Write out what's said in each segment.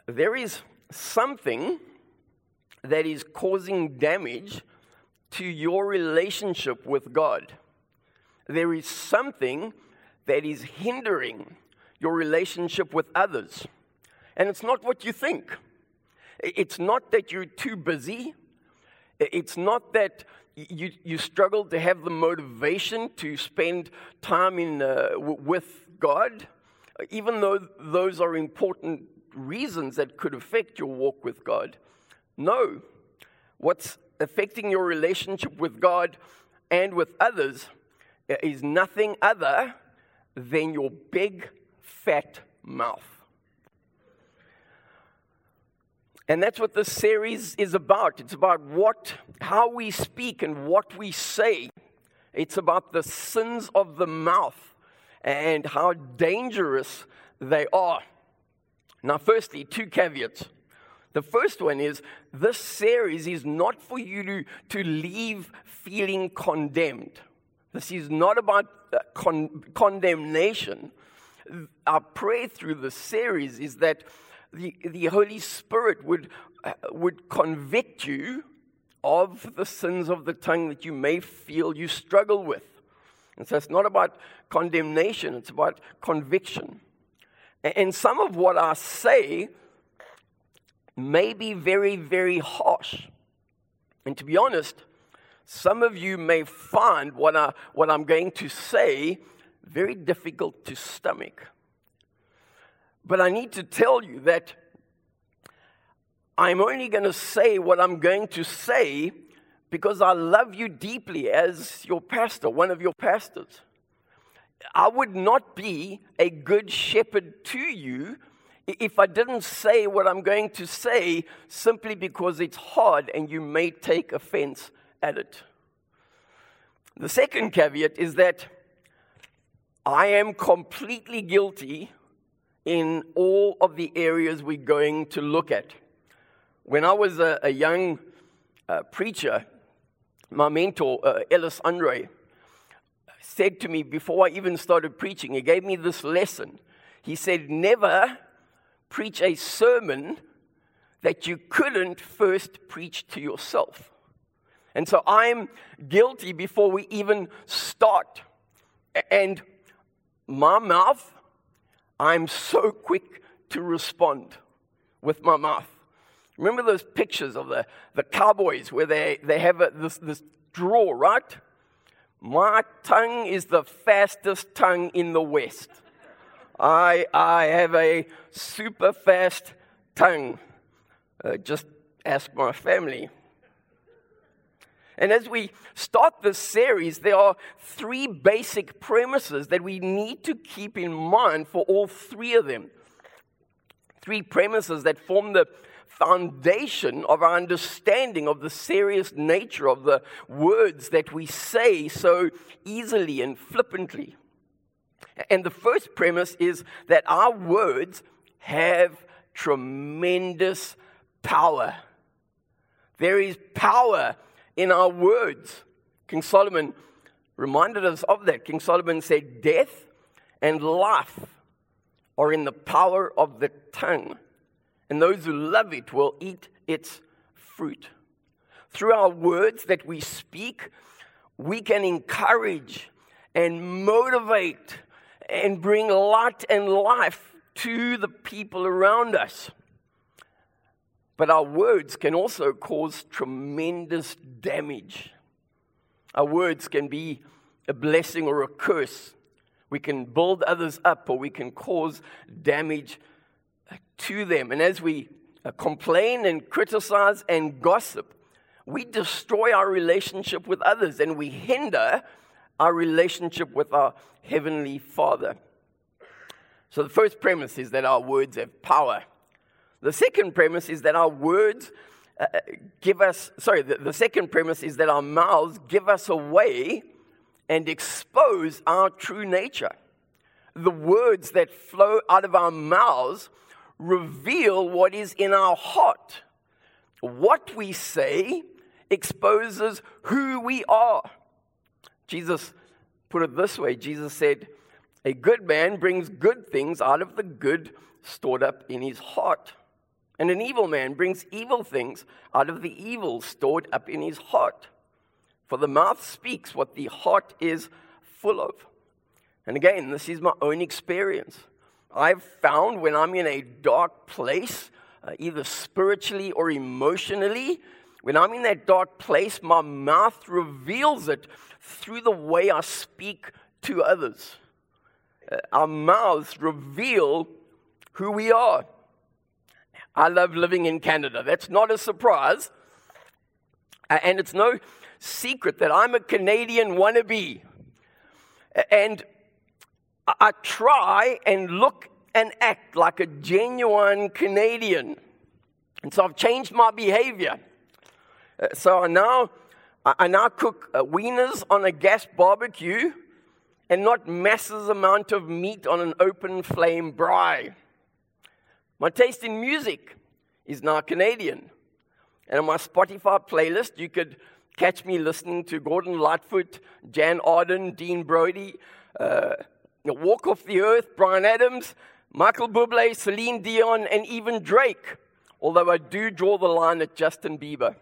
There is something that is causing damage to your relationship with God. There is something that is hindering your relationship with others. And it's not what you think. It's not that you're too busy. It's not that you struggle to have the motivation to spend time with God, even though those are important reasons that could affect your walk with God. No. What's affecting your relationship with God and with others is nothing other than your big, fat mouth. And that's what this series is about. It's about how we speak and what we say. It's about the sins of the mouth and how dangerous they are. Now, firstly, 2 caveats. The first one is, this series is not for you to leave feeling condemned. This is not about condemnation. Our prayer through the series is that the Holy Spirit would convict you of the sins of the tongue that you may feel you struggle with. And so it's not about condemnation, it's about conviction. And some of what I say may be very, very harsh. And to be honest, some of you may find what I'm going to say very difficult to stomach. But I need to tell you that I'm only going to say what I'm going to say because I love you deeply as your pastor, one of your pastors. I would not be a good shepherd to you if I didn't say what I'm going to say simply because it's hard and you may take offense at it. The second caveat is that I am completely guilty in all of the areas we're going to look at. When I was a young preacher, my mentor, Ellis Andre, said to me before I even started preaching, he gave me this lesson. He said, never preach a sermon that you couldn't first preach to yourself. And so I'm guilty before we even start. And my mouth, I'm so quick to respond with my mouth. Remember those pictures of the cowboys where they have this draw, right? My tongue is the fastest tongue in the West. I have a super fast tongue. Just ask my family. And as we start this series, there are 3 basic premises that we need to keep in mind for all 3 of them. 3 premises that form the foundation of our understanding of the serious nature of the words that we say so easily and flippantly. And the first premise is that our words have tremendous power. There is power in our words. King Solomon reminded us of that. King Solomon said, death and life are in the power of the tongue, and those who love it will eat its fruit. Through our words that we speak, we can encourage and motivate and bring light and life to the people around us. But our words can also cause tremendous damage. Our words can be a blessing or a curse. We can build others up, or we can cause damage to them. And as we complain and criticize and gossip, we destroy our relationship with others, and we hinder our relationship with our Heavenly Father. So the first premise is that our words have power. The second premise is that our words the second premise is that our mouths give us away and expose our true nature. The words that flow out of our mouths reveal what is in our heart. What we say exposes who we are. Jesus put it this way. Jesus said, a good man brings good things out of the good stored up in his heart. And an evil man brings evil things out of the evil stored up in his heart. For the mouth speaks what the heart is full of. And again, this is my own experience. I've found when I'm in a dark place, either spiritually or emotionally, when I'm in that dark place, my mouth reveals it through the way I speak to others. Our mouths reveal who we are. I love living in Canada. That's not a surprise. And it's no secret that I'm a Canadian wannabe. And I try and look and act like a genuine Canadian. And so I've changed my behavior. So I now cook wieners on a gas barbecue and not massive amount of meat on an open flame braai. My taste in music is now Canadian. And on my Spotify playlist, you could catch me listening to Gordon Lightfoot, Jan Arden, Dean Brody, Walk Off the Earth, Bryan Adams, Michael Bublé, Celine Dion, and even Drake. Although I do draw the line at Justin Bieber.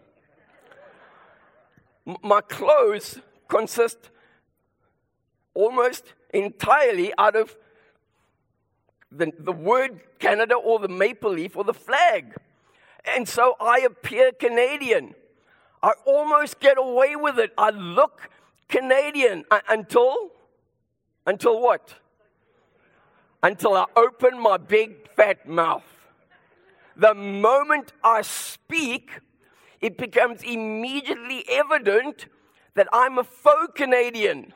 My clothes consist almost entirely out of the word Canada or the maple leaf or the flag. And so I appear Canadian. I almost get away with it. I look Canadian until what? Until I open my big fat mouth. The moment I speak, it becomes immediately evident that I'm a faux Canadian.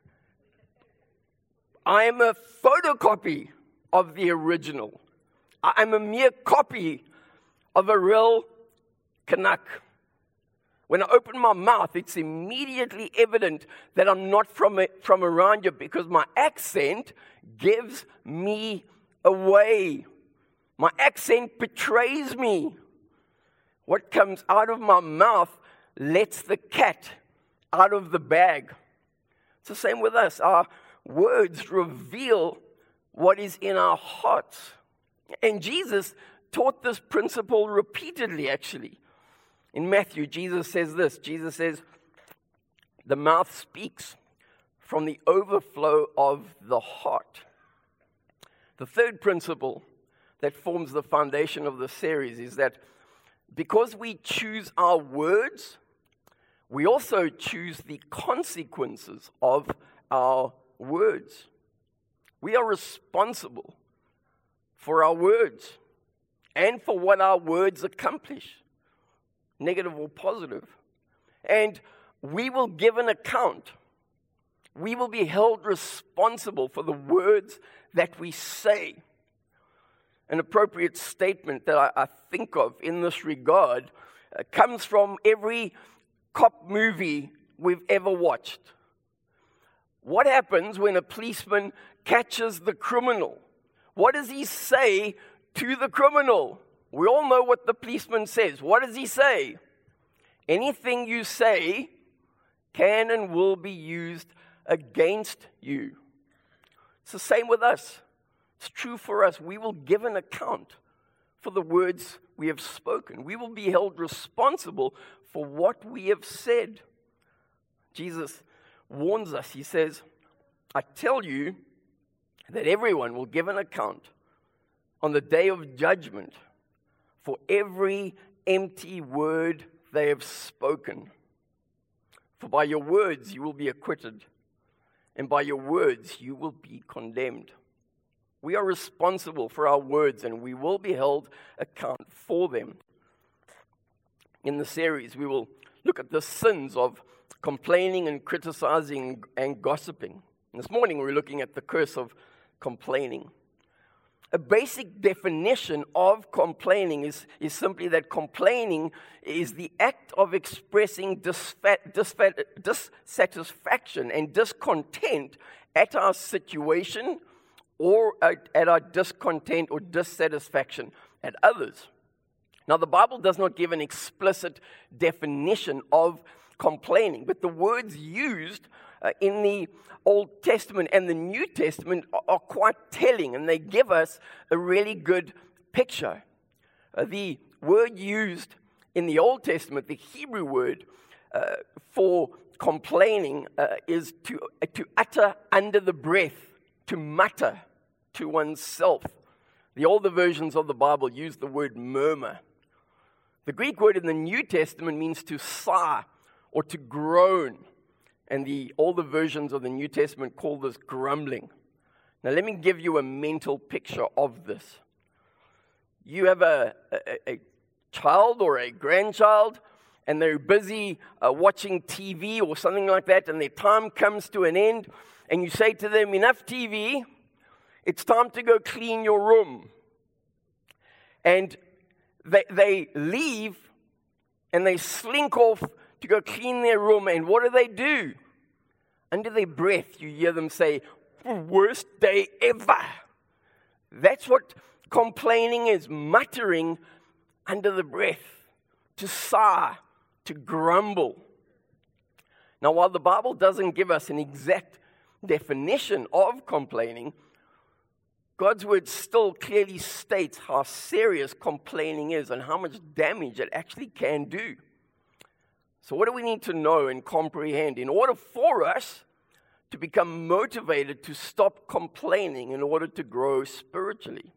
I am a photocopy of the original. I'm a mere copy of a real Canuck. When I open my mouth, it's immediately evident that I'm not from around here because my accent gives me away. My accent betrays me. What comes out of my mouth lets the cat out of the bag. It's the same with us. Our words reveal what is in our hearts. And Jesus taught this principle repeatedly, actually. In Matthew, Jesus says this. Jesus says, the mouth speaks from the overflow of the heart. The third principle that forms the foundation of the series is that because we choose our words, we also choose the consequences of our words. We are responsible for our words and for what our words accomplish, negative or positive. And we will give an account. We will be held responsible for the words that we say. An appropriate statement that I think of in this regard comes from every cop movie we've ever watched. What happens when a policeman catches the criminal? What does he say to the criminal? We all know what the policeman says. What does he say? Anything you say can and will be used against you. It's the same with us. It's true for us. We will give an account for the words we have spoken. We will be held responsible for what we have said. Jesus warns us. He says, I tell you that everyone will give an account on the day of judgment for every empty word they have spoken. For by your words you will be acquitted, and by your words you will be condemned. We are responsible for our words, and we will be held account for them. In the series, we will look at the sins of complaining and criticizing and gossiping. And this morning, we're looking at the curse of complaining. A basic definition of complaining is simply that complaining is the act of expressing dissatisfaction and discontent at our situation or at our discontent or dissatisfaction at others. Now, the Bible does not give an explicit definition of complaining, but the words used in the Old Testament and the New Testament are quite telling, and they give us a really good picture. The word used in the Old Testament, the Hebrew word for complaining is to utter under the breath, to mutter to oneself. The older versions of the Bible use the word murmur. The Greek word in the New Testament means to sigh or to groan. And the older versions of the New Testament call this grumbling. Now, let me give you a mental picture of this. You have a child or a grandchild, and they're busy watching TV or something like that, and their time comes to an end, and you say to them, enough TV, it's time to go clean your room. And they leave, and they slink off to go clean their room, and what do? Under their breath, you hear them say, worst day ever. That's what complaining is, muttering under the breath, to sigh, to grumble. Now, while the Bible doesn't give us an exact definition of complaining, God's word still clearly states how serious complaining is and how much damage it actually can do. So what do we need to know and comprehend in order for us to become motivated to stop complaining in order to grow spiritually?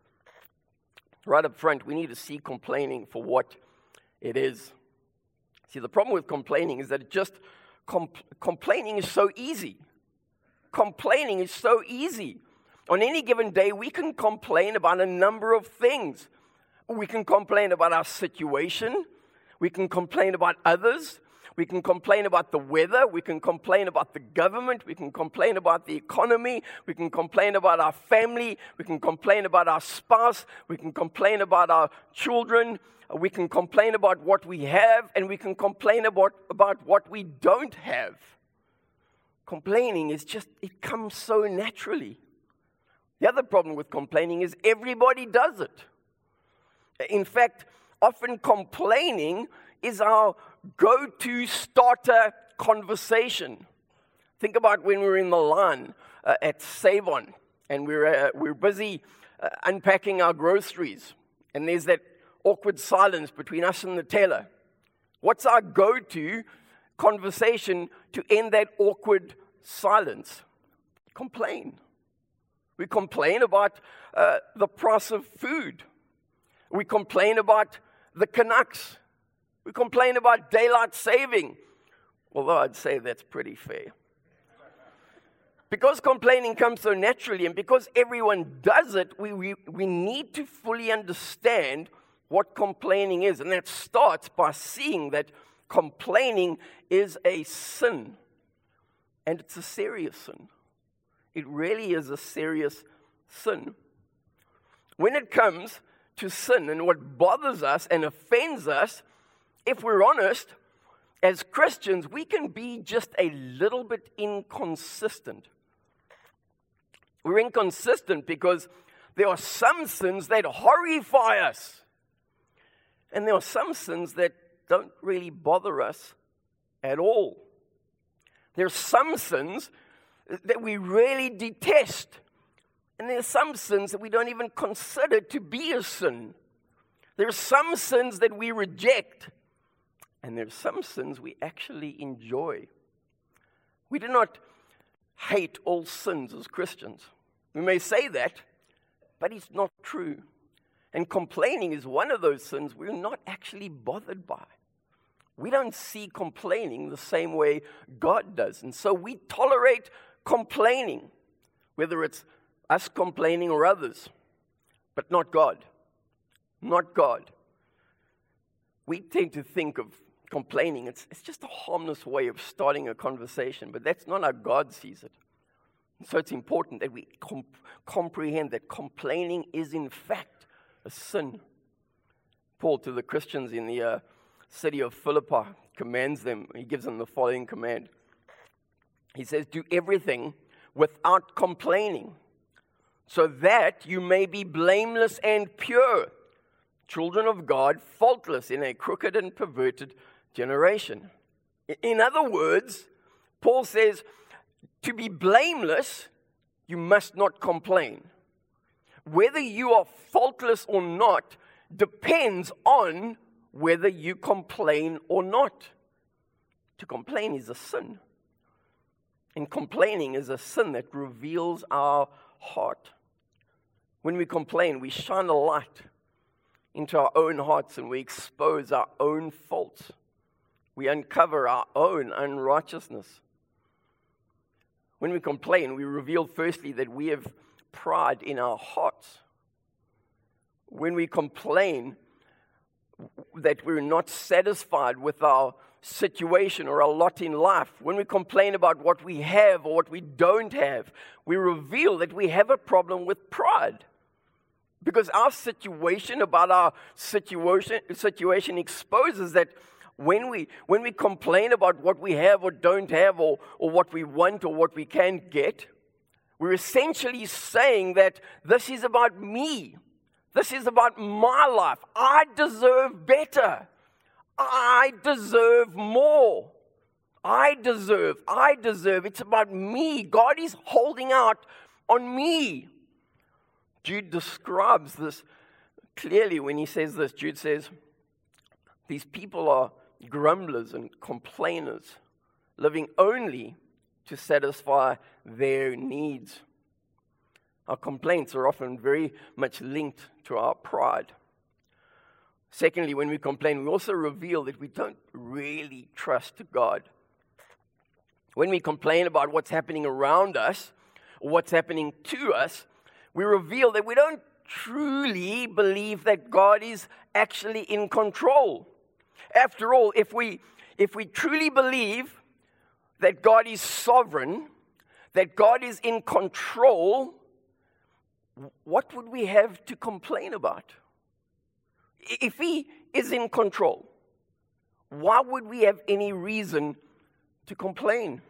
Right up front, we need to see complaining for what it is. See, the problem with complaining is that complaining is so easy. Complaining is so easy. On any given day, we can complain about a number of things. We can complain about our situation. We can complain about others. We can complain about the weather. We can complain about the government. We can complain about the economy. We can complain about our family. We can complain about our spouse. We can complain about our children. We can complain about what we have, and we can complain about what we don't have. Complaining is it comes so naturally. The other problem with complaining is everybody does it. In fact, often complaining is our go-to starter conversation. Think about when we were in the line at Savon, and we're busy unpacking our groceries, and there's that awkward silence between us and the teller. What's our go-to conversation to end that awkward silence? Complain. We complain about the price of food. We complain about the Canucks. We complain about daylight saving, although I'd say that's pretty fair. Because complaining comes so naturally, and because everyone does it, we need to fully understand what complaining is. And that starts by seeing that complaining is a sin. And it's a serious sin. It really is a serious sin. When it comes to sin and what bothers us and offends us, if we're honest, as Christians, we can be just a little bit inconsistent. We're inconsistent because there are some sins that horrify us. And there are some sins that don't really bother us at all. There are some sins that we really detest. And there are some sins that we don't even consider to be a sin. There are some sins that we reject. And there are some sins we actually enjoy. We do not hate all sins as Christians. We may say that, but it's not true. And complaining is one of those sins we're not actually bothered by. We don't see complaining the same way God does. And so we tolerate complaining, whether it's us complaining or others, but not God. Not God. We tend to think of complaining, it's just a harmless way of starting a conversation, but that's not how God sees it. So it's important that we comprehend that complaining is in fact a sin. Paul, to the Christians in the city of Philippi, commands them, he gives them the following command. He says, do everything without complaining, so that you may be blameless and pure, children of God, faultless in a crooked and perverted generation. In other words, Paul says, to be blameless, you must not complain. Whether you are faultless or not depends on whether you complain or not. To complain is a sin. And complaining is a sin that reveals our heart. When we complain, we shine a light into our own hearts and we expose our own faults. We uncover our own unrighteousness. When we complain, we reveal firstly that we have pride in our hearts. When we complain that we're not satisfied with our situation or our lot in life, when we complain about what we have or what we don't have, we reveal that we have a problem with pride. Because our situation exposes that when we complain about what we have or don't have or what we want or what we can't get, we're essentially saying that this is about me. This is about my life. I deserve better. I deserve more. I deserve. It's about me. God is holding out on me. Jude describes this clearly when he says this. Jude says, these people are grumblers and complainers, living only to satisfy their needs. Our complaints are often very much linked to our pride. Secondly, when we complain, we also reveal that we don't really trust God. When we complain about what's happening around us, or what's happening to us, we reveal that we don't truly believe that God is actually in control. After all, if we truly believe that God is sovereign, that God is in control, what would we have to complain about? If He is in control, why would we have any reason to complain?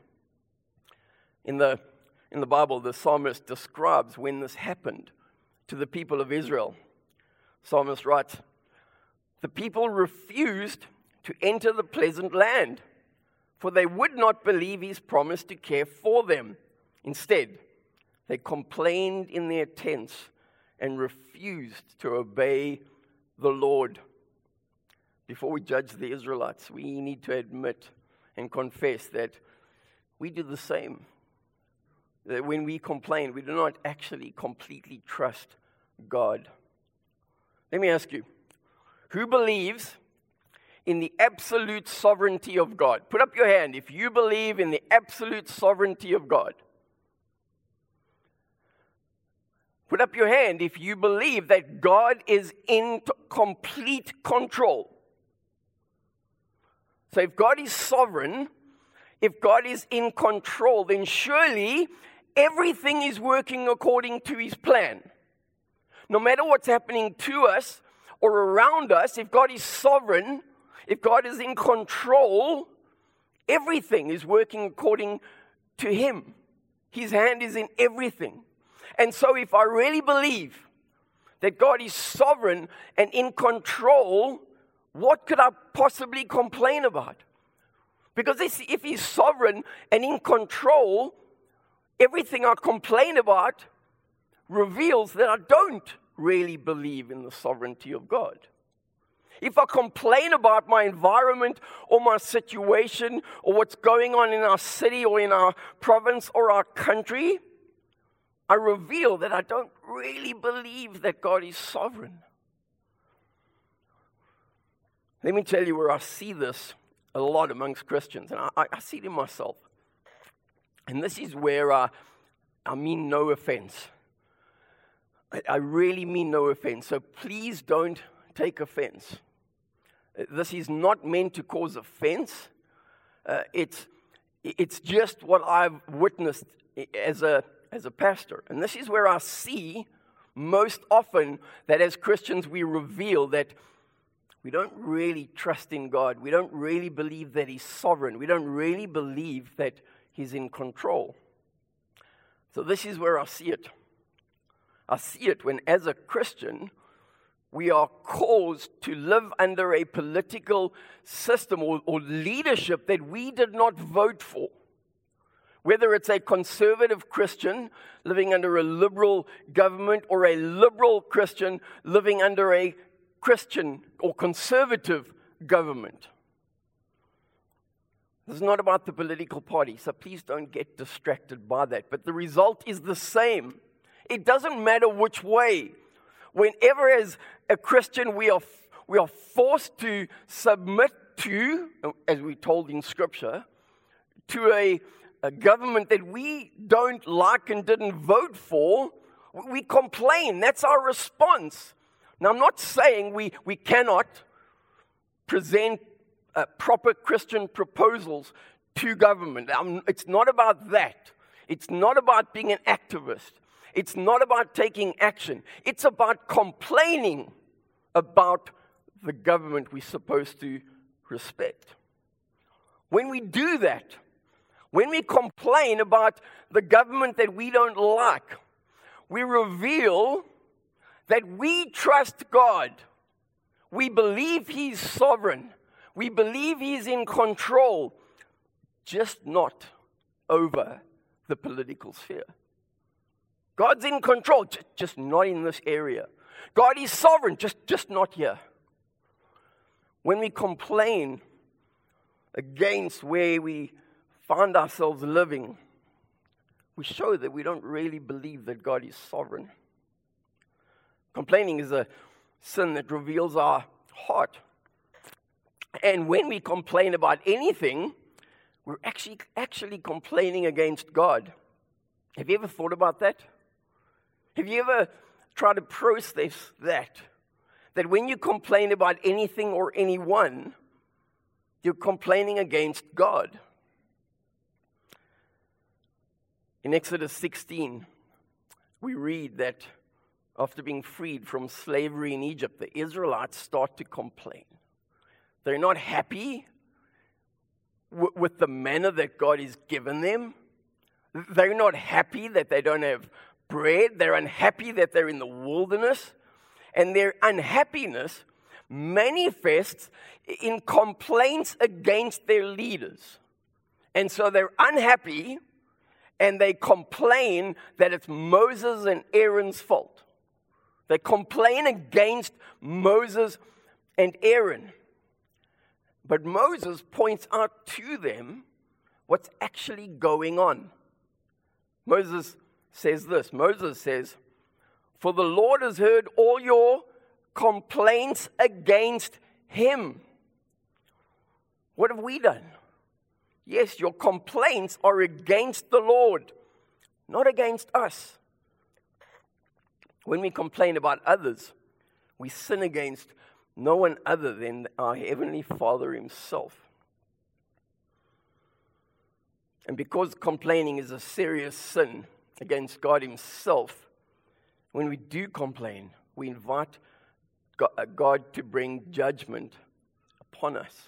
In the Bible, the psalmist describes when this happened to the people of Israel. The psalmist writes, the people refused to enter the pleasant land, for they would not believe His promise to care for them. Instead, they complained in their tents and refused to obey the Lord. Before we judge the Israelites, we need to admit and confess that we do the same. That when we complain, we do not actually completely trust God. Let me ask you, who believes in the absolute sovereignty of God? Put up your hand if you believe in the absolute sovereignty of God. Put up your hand if you believe that God is in complete control. So if God is sovereign, if God is in control, then surely everything is working according to His plan. No matter what's happening to us or around us, if God is sovereign, if God is in control, everything is working according to Him. His hand is in everything. And so if I really believe that God is sovereign and in control, what could I possibly complain about? Because if He's sovereign and in control, everything I complain about reveals that I don't really believe in the sovereignty of God. If I complain about my environment or my situation or what's going on in our city or in our province or our country, I reveal that I don't really believe that God is sovereign. Let me tell you where I see this a lot amongst Christians, and I see it in myself. And this is where I mean no offense. I really mean no offense, so please don't take offense. This is not meant to cause offense. It's just what I've witnessed as a pastor. And this is where I see most often that as Christians we reveal that we don't really trust in God. We don't really believe that He's sovereign. We don't really believe that He's in control. So this is where I see it. I see it when, as a Christian, we are caused to live under a political system or leadership that we did not vote for. Whether it's a conservative Christian living under a liberal government or a liberal Christian living under a Christian or conservative government. This is not about the political party, so please don't get distracted by that. But the result is the same. It doesn't matter which way. Whenever as a Christian we are forced to submit to, as we're told in Scripture, to a government that we don't like and didn't vote for, we complain. That's our response. Now, I'm not saying we cannot present proper Christian proposals to government. It's not about that. It's not about being an activist. It's not about taking action. It's about complaining about the government we're supposed to respect. When we do that, when we complain about the government that we don't like, we reveal that we trust God. We believe He's sovereign. We believe He's in control, just not over the political sphere. God's in control, just not in this area. God is sovereign, just not here. When we complain against where we find ourselves living, we show that we don't really believe that God is sovereign. Complaining is a sin that reveals our heart. And when we complain about anything, we're actually complaining against God. Have you ever thought about that? Have you ever tried to process that? That when you complain about anything or anyone, you're complaining against God. In Exodus 16, we read that after being freed from slavery in Egypt, the Israelites start to complain. They're not happy with the manna that God has given them. They're not happy that they don't have bread. They're unhappy that they're in the wilderness. And their unhappiness manifests in complaints against their leaders. And so they're unhappy and they complain that it's Moses and Aaron's fault. They complain against Moses and Aaron. But Moses points out to them what's actually going on. Moses says this. Moses says, "For the Lord has heard all your complaints against Him." What have we done? Yes, your complaints are against the Lord, not against us. When we complain about others, we sin against no one other than our Heavenly Father Himself. And because complaining is a serious sin against God Himself, when we do complain, we invite God to bring judgment upon us.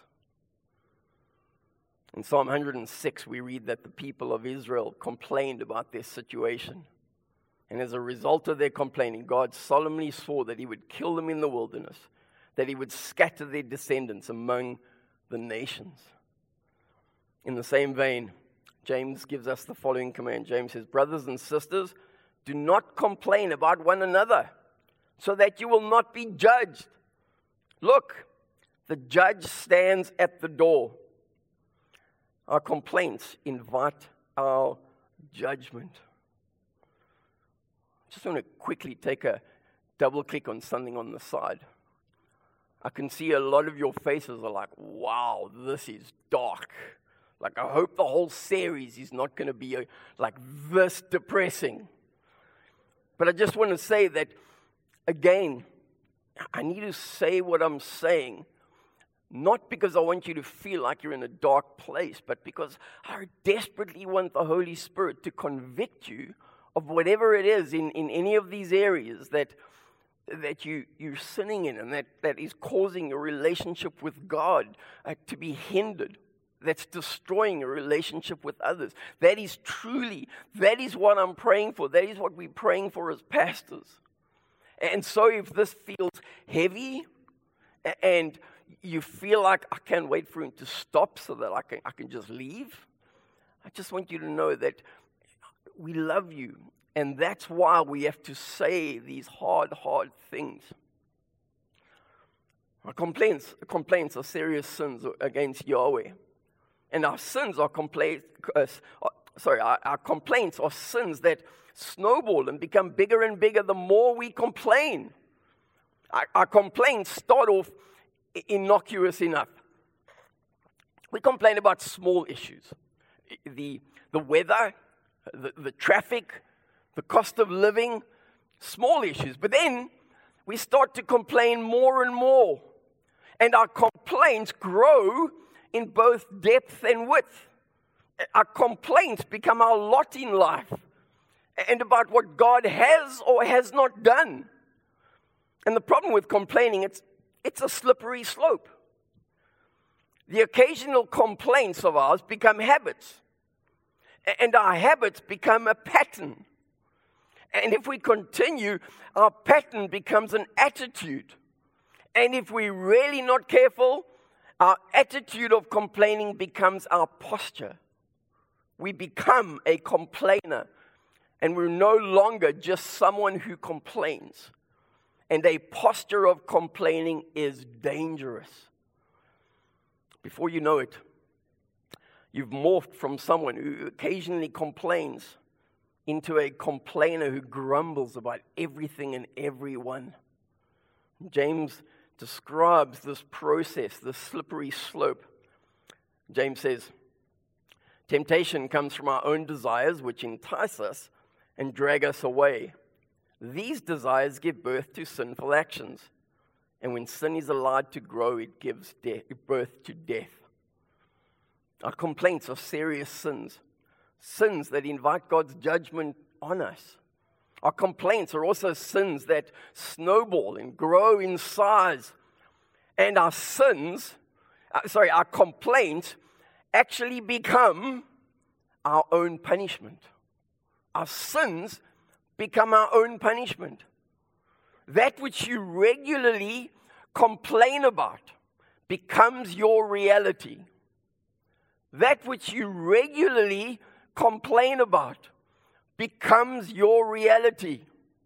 In Psalm 106, we read that the people of Israel complained about their situation. And as a result of their complaining, God solemnly swore that He would kill them in the wilderness, that He would scatter their descendants among the nations. In the same vein, James gives us the following command. James says, "Brothers and sisters, do not complain about one another, so that you will not be judged. Look, the judge stands at the door." Our complaints invite our judgment. I just want to quickly take a double click on something on the side. I can see a lot of your faces are like, wow, this is dark. Like, I hope the whole series is not going to be like this depressing. But I just want to say that, again, I need to say what I'm saying, not because I want you to feel like you're in a dark place, but because I desperately want the Holy Spirit to convict you of whatever it is in any of these areas that you're sinning in, and that is causing your relationship with God to be hindered. That's destroying your relationship with others. That is what I'm praying for. That is what we're praying for as pastors. And so if this feels heavy and you feel like I can't wait for him to stop so that I can just leave, I just want you to know that we love you. And that's why we have to say these hard things. Our complaints are serious sins against Yahweh. And our sins are our complaints are sins that snowball and become bigger and bigger the more we complain. Our complaints start off innocuous enough. We complain about small issues. The weather, the traffic, the cost of living, small issues. But then we start to complain more and more. And our complaints grow in both depth and width. Our complaints become our lot in life and about what God has or has not done. And the problem with complaining, it's a slippery slope. The occasional complaints of ours become habits. And our habits become a pattern. And if we continue, our pattern becomes an attitude. And if we're really not careful, our attitude of complaining becomes our posture. We become a complainer. And we're no longer just someone who complains. And a posture of complaining is dangerous. Before you know it, you've morphed from someone who occasionally complains into a complainer who grumbles about everything and everyone. James describes this process, this slippery slope. James says, temptation comes from our own desires, which entice us and drag us away. These desires give birth to sinful actions. And when sin is allowed to grow, it gives birth to death. Our complaints are serious sins. Sins that invite God's judgment on us. Our complaints are also sins that snowball and grow in size. And our complaints actually become our own punishment. Our sins become our own punishment. That which you regularly complain about becomes your reality. That which you regularly complain about becomes your reality.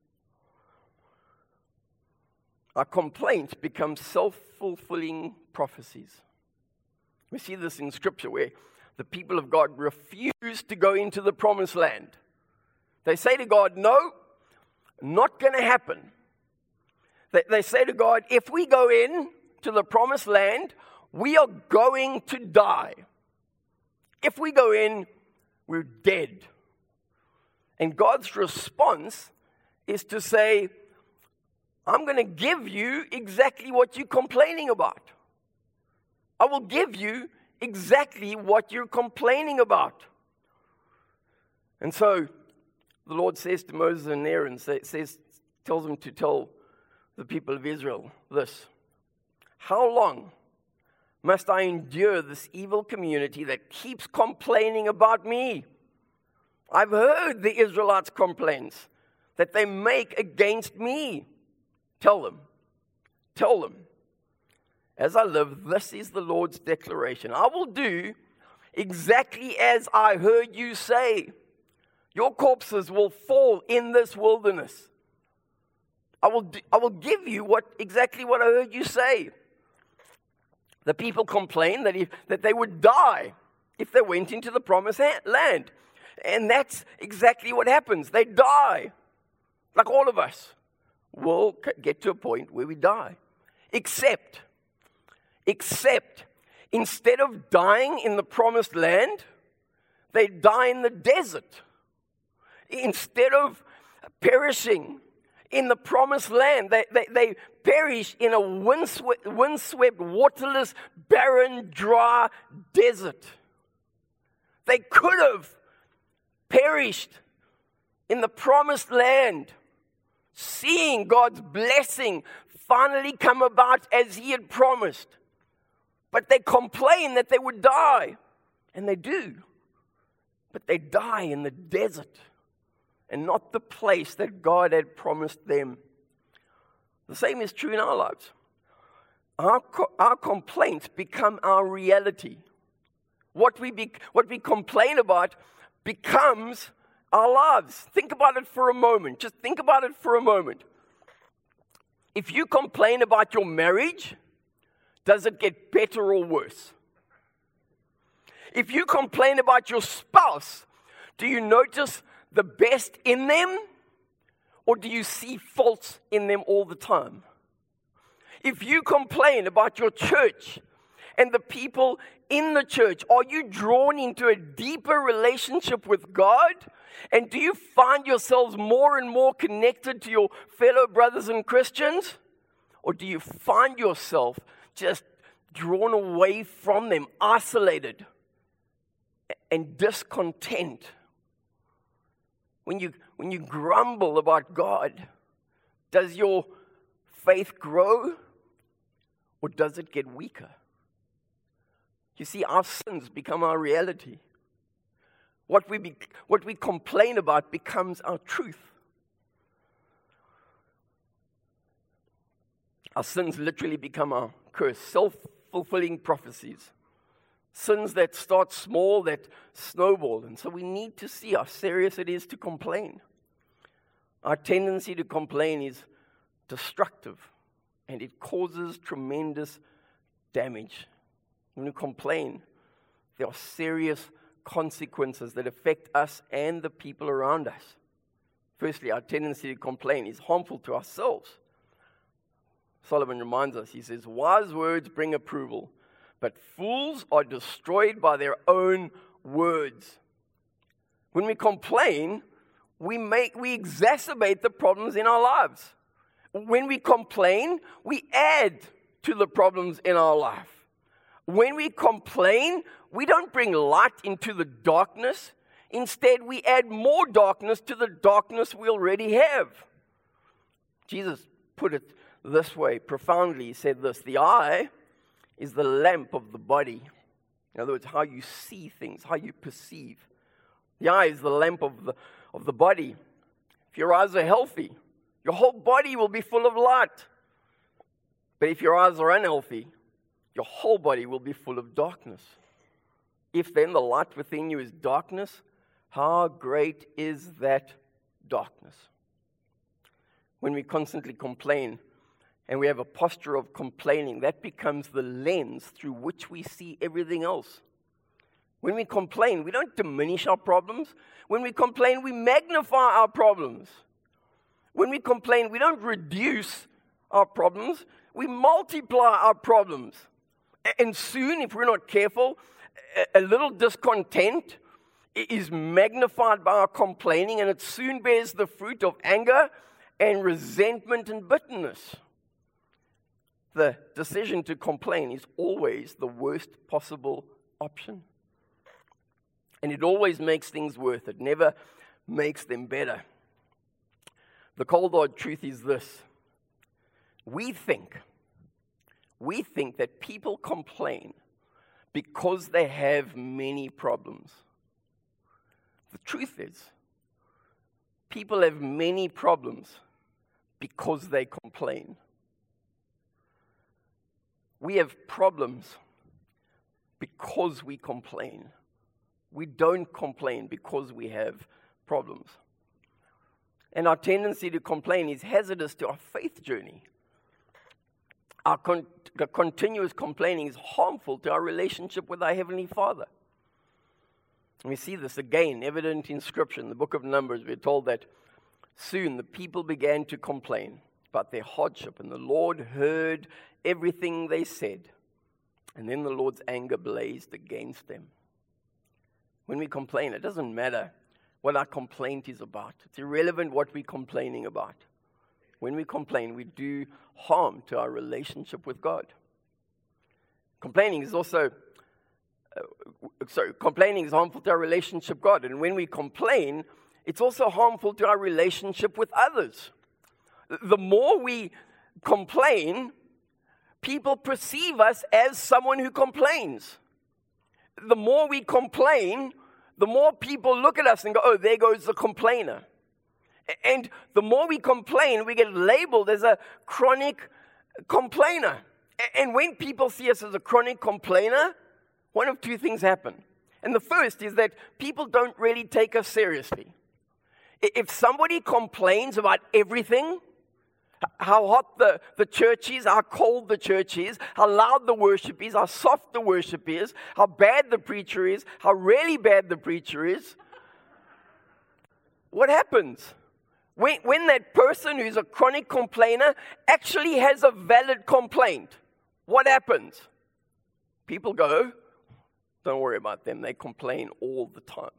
Our complaints become self-fulfilling prophecies. We see this in Scripture where the people of God refuse to go into the promised land. They say to God, no, not going to happen. They say to God, if we go in to the promised land, we are going to die. If we go in, we're dead. And God's response is to say, I'm going to give you exactly what you're complaining about. I will give you exactly what you're complaining about. And so the Lord says to Moses and Aaron, tells them to tell the people of Israel this: how long must I endure this evil community that keeps complaining about me? I've heard the Israelites' complaints that they make against me. Tell them, as I live, this is the Lord's declaration. I will do exactly as I heard you say. Your corpses will fall in this wilderness. I will give you exactly what I heard you say. The people complained that they would die if they went into the promised land. And that's exactly what happens. They die. Like all of us will get to a point where we die. Except, instead of dying in the promised land, they die in the desert. Instead of perishing in the promised land, they perish in a windswept, waterless, barren, dry desert. They could have perished in the promised land, seeing God's blessing finally come about as He had promised. But they complain that they would die, and they do. But they die in the desert, and not the place that God had promised them. The same is true in our lives. Our complaints become our reality. What we complain about becomes our lives. Think about it for a moment. Just think about it for a moment. If you complain about your marriage, does it get better or worse? If you complain about your spouse, do you notice the best in them? Or do you see faults in them all the time? If you complain about your church and the people in the church, are you drawn into a deeper relationship with God? And do you find yourselves more and more connected to your fellow brothers and Christians? Or do you find yourself just drawn away from them, isolated and discontent? When you grumble about God, does your faith grow or does it get weaker? You see, our sins become our reality. What we complain about becomes our truth. Our sins literally become our curse, self-fulfilling prophecies. Sins that start small, that snowball. And so we need to see how serious it is to complain. Our tendency to complain is destructive, and it causes tremendous damage. When we complain, there are serious consequences that affect us and the people around us. Firstly, our tendency to complain is harmful to ourselves. Solomon reminds us, he says, wise words bring approval, but fools are destroyed by their own words. When we complain, we exacerbate the problems in our lives. When we complain, we add to the problems in our life. When we complain, we don't bring light into the darkness. Instead, we add more darkness to the darkness we already have. Jesus put it this way, profoundly. He said this, the eye is the lamp of the body. In other words, how you see things, how you perceive. The eye is the lamp of the body. If your eyes are healthy, your whole body will be full of light. But if your eyes are unhealthy, your whole body will be full of darkness. If then the light within you is darkness, how great is that darkness? When we constantly complain, and we have a posture of complaining, that becomes the lens through which we see everything else. When we complain, we don't diminish our problems. When we complain, we magnify our problems. When we complain, we don't reduce our problems, we multiply our problems. And soon, if we're not careful, a little discontent is magnified by our complaining, and it soon bears the fruit of anger and resentment and bitterness. The decision to complain is always the worst possible option. And it always makes things worse. It never makes them better. The cold hard truth is this. We think that people complain because they have many problems. The truth is, people have many problems because they complain. We have problems because we complain. We don't complain because we have problems. And our tendency to complain is hazardous to our faith journey. Our continuous complaining is harmful to our relationship with our Heavenly Father. And we see this again, evident in Scripture. In the book of Numbers, we're told that soon the people began to complain about their hardship, and the Lord heard everything they said. And then the Lord's anger blazed against them. When we complain, it doesn't matter what our complaint is about. It's irrelevant what we're complaining about. When we complain, we do harm to our relationship with God. Complaining is harmful to our relationship with God. And when we complain, it's also harmful to our relationship with others. The more we complain, people perceive us as someone who complains. The more we complain, the more people look at us and go, oh, there goes the complainer. And the more we complain, we get labeled as a chronic complainer. And when people see us as a chronic complainer, one of two things happen. And the first is that people don't really take us seriously. If somebody complains about everything, How hot the church is, how cold the church is, how loud the worship is, how soft the worship is, how bad the preacher is, how really bad the preacher is. What happens? When that person who's a chronic complainer actually has a valid complaint, what happens? People go, don't worry about them, they complain all the time.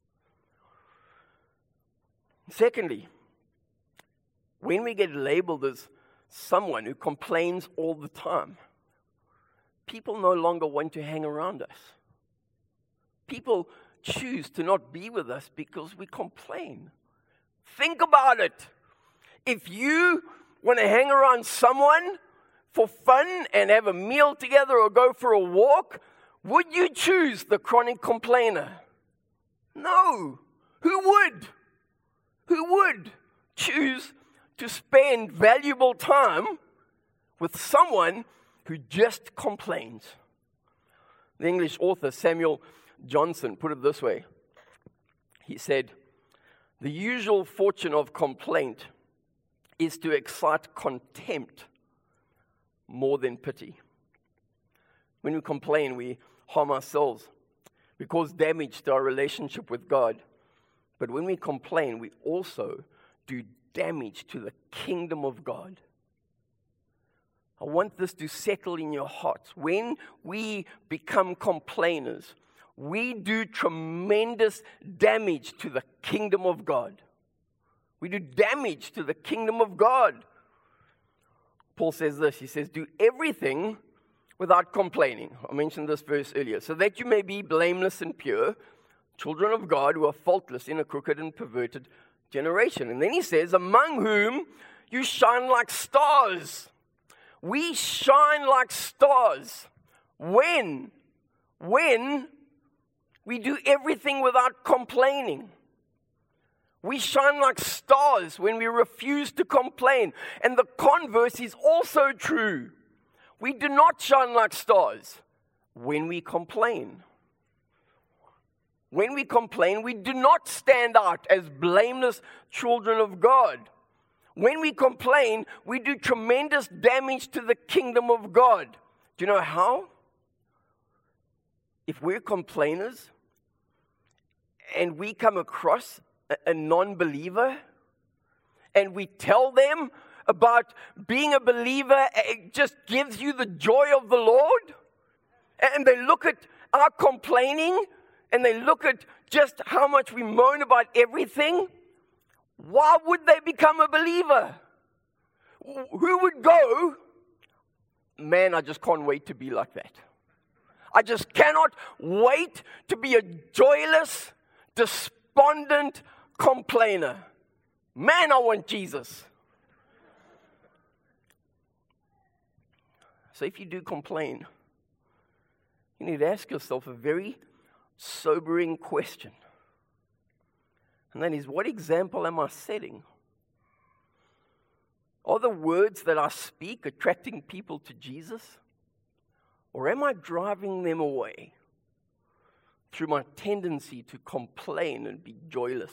Secondly, when we get labeled as someone who complains all the time, people no longer want to hang around us. People choose to not be with us because we complain. Think about it. If you want to hang around someone for fun and have a meal together or go for a walk, would you choose the chronic complainer? No. Who would? Who would choose to spend valuable time with someone who just complains? The English author Samuel Johnson put it this way. He said, "The usual fortune of complaint is to excite contempt more than pity." When we complain, we harm ourselves. We cause damage to our relationship with God. But when we complain, we also do damage to the kingdom of God. I want this to settle in your hearts. When we become complainers, we do tremendous damage to the kingdom of God. We do damage to the kingdom of God. Paul says this, he says, do everything without complaining. I mentioned this verse earlier. So that you may be blameless and pure, children of God who are faultless in a crooked and perverted generation. And then he says, among whom you shine like stars. We shine like stars. When we do everything without complaining. We shine like stars when we refuse to complain. And the converse is also true. We do not shine like stars when we complain. When we complain, we do not stand out as blameless children of God. When we complain, we do tremendous damage to the kingdom of God. Do you know how? If we're complainers and we come across a non-believer and we tell them about being a believer, it just gives you the joy of the Lord, and they look at our complaining and they look at just how much we moan about everything, why would they become a believer? Who would go, man, I just can't wait to be like that. I just cannot wait to be a joyless, despondent complainer. Man, I want Jesus. So if you do complain, you need to ask yourself a very sobering question. And that is, what example am I setting? Are the words that I speak attracting people to Jesus? Or am I driving them away through my tendency to complain and be joyless?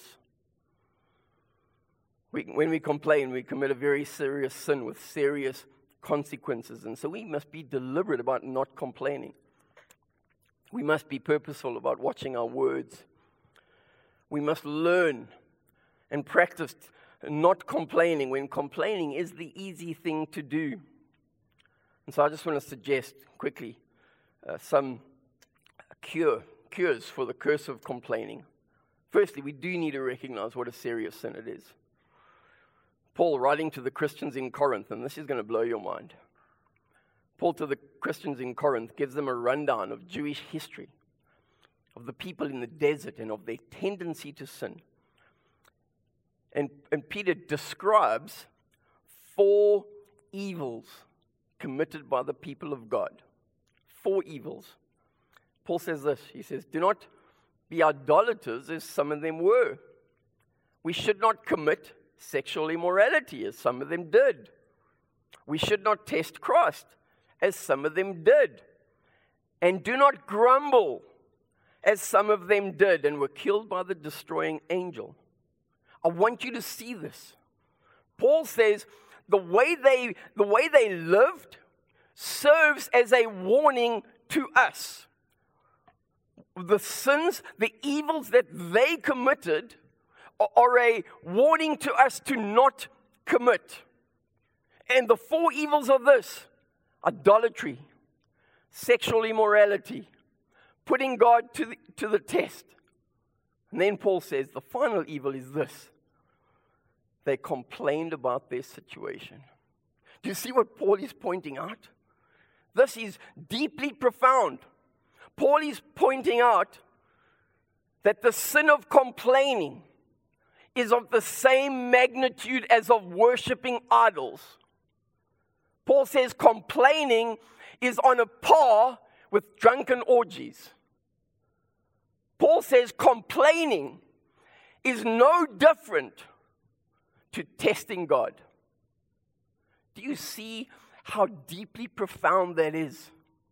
When we complain, we commit a very serious sin with serious consequences. And so we must be deliberate about not complaining. We must be purposeful about watching our words. We must learn and practice not complaining when complaining is the easy thing to do. And so I just want to suggest quickly some cures for the curse of complaining. Firstly, we do need to recognize what a serious sin it is. Paul, writing to the Christians in Corinth, and this is going to blow your mind. Paul, to the Christians in Corinth, gives them a rundown of Jewish history, of the people in the desert and of their tendency to sin. And Peter describes 4 evils committed by the people of God. 4 evils. Paul says this, he says, do not be idolaters as some of them were. We should not commit sexual immorality as some of them did. We should not test Christ as some of them did. And do not grumble as some of them did and were killed by the destroying angel. I want you to see this. Paul says the way they lived serves as a warning to us. The sins, the evils that they committed are a warning to us to not commit. And the 4 evils are this: idolatry, sexual immorality, putting God to the test. And then Paul says the final evil is this: they complained about their situation. Do you see what Paul is pointing out? This is deeply profound. Paul is pointing out that the sin of complaining is of the same magnitude as of worshiping idols. Paul says complaining is on a par with drunken orgies. Paul says complaining is no different to testing God. Do you see how deeply profound that is?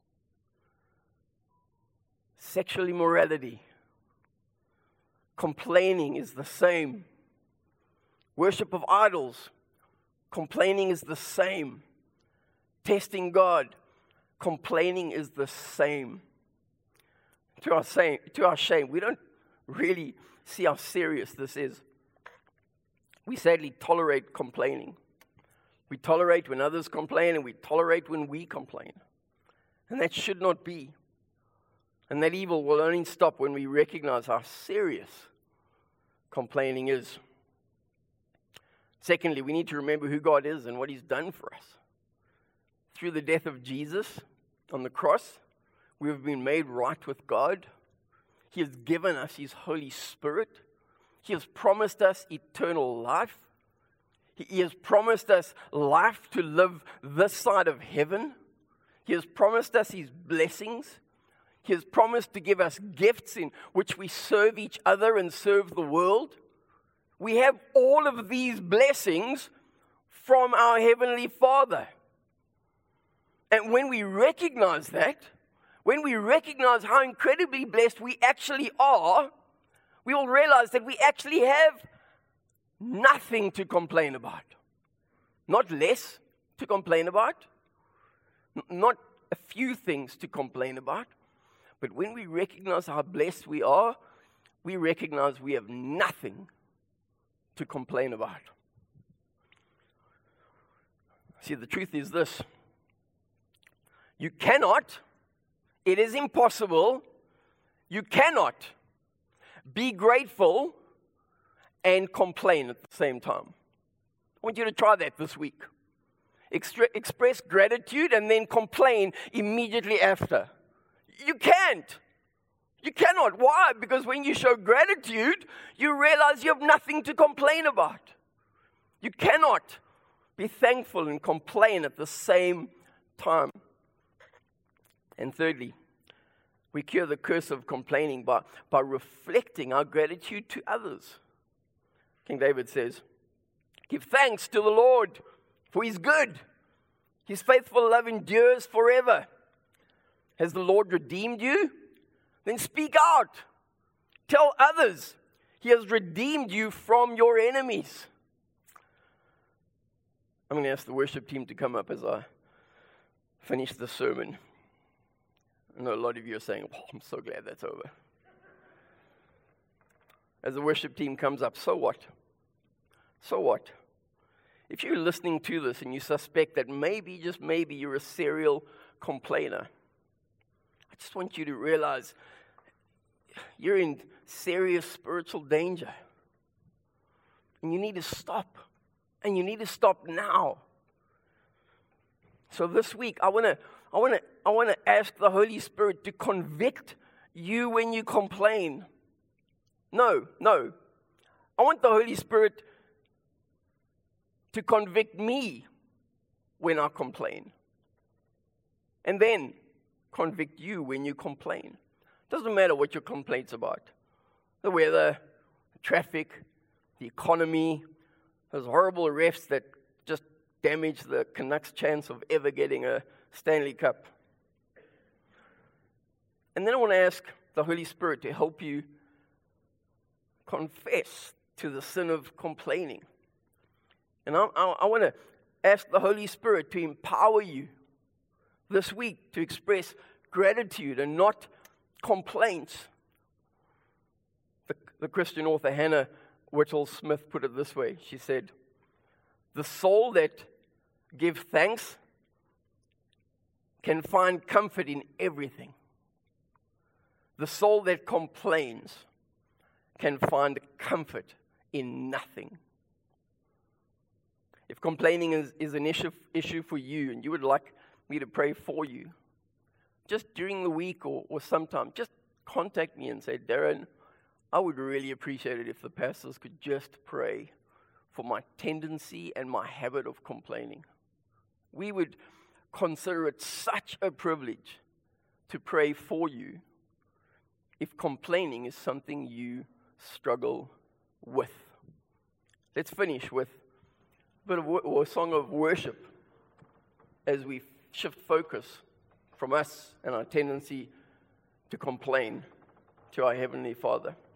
Sexual immorality. Complaining is the same. Worship of idols. Complaining is the same. Testing God. Complaining is the same. To our shame, we don't really see how serious this is. We sadly tolerate complaining. We tolerate when others complain, and we tolerate when we complain. And that should not be. And that evil will only stop when we recognize how serious complaining is. Secondly, we need to remember who God is and what He's done for us. Through the death of Jesus on the cross, we have been made right with God. He has given us His Holy Spirit. He has promised us eternal life. He has promised us life to live this side of heaven. He has promised us His blessings. He has promised to give us gifts in which we serve each other and serve the world. We have all of these blessings from our Heavenly Father. And when we recognize that, when we recognize how incredibly blessed we actually are, we will realize that we actually have nothing to complain about. Not less to complain about. Not a few things to complain about. But when we recognize how blessed we are, we recognize we have nothing to complain about. See, the truth is this. You cannot, it is impossible, you cannot be grateful and complain at the same time. I want you to try that this week. Express gratitude and then complain immediately after. You can't. You cannot. Why? Because when you show gratitude, you realize you have nothing to complain about. You cannot be thankful and complain at the same time. And thirdly, we cure the curse of complaining by reflecting our gratitude to others. King David says, "Give thanks to the Lord, for He's good. His faithful love endures forever." Has the Lord redeemed you? Then speak out. Tell others He has redeemed you from your enemies. I'm going to ask the worship team to come up as I finish the sermon. I know a lot of you are saying, "Oh, I'm so glad that's over." As the worship team comes up, so what? So what? If you're listening to this and you suspect that maybe, just maybe, you're a serial complainer, I just want you to realize you're in serious spiritual danger. And you need to stop. And you need to stop now. So this week, I want to ask the Holy Spirit to convict you when you complain. No. I want the Holy Spirit to convict me when I complain. And then convict you when you complain. Doesn't matter what your complaint's about. The weather, the traffic, the economy, those horrible refs that just damage the Canucks' chance of ever getting a Stanley Cup. And then I want to ask the Holy Spirit to help you confess to the sin of complaining. And I want to ask the Holy Spirit to empower you this week to express gratitude and not complaints. The Christian author Hannah Whittle Smith put it this way. She said, "The soul that gives thanks can find comfort in everything. The soul that complains can find comfort in nothing." If complaining is an issue for you and you would like me to pray for you, just during the week or sometime, just contact me and say, "Darren, I would really appreciate it if the pastors could just pray for my tendency and my habit of complaining." We would consider it such a privilege to pray for you if complaining is something you struggle with. Let's finish with a bit of a song of worship as we shift focus from us and our tendency to complain to our Heavenly Father.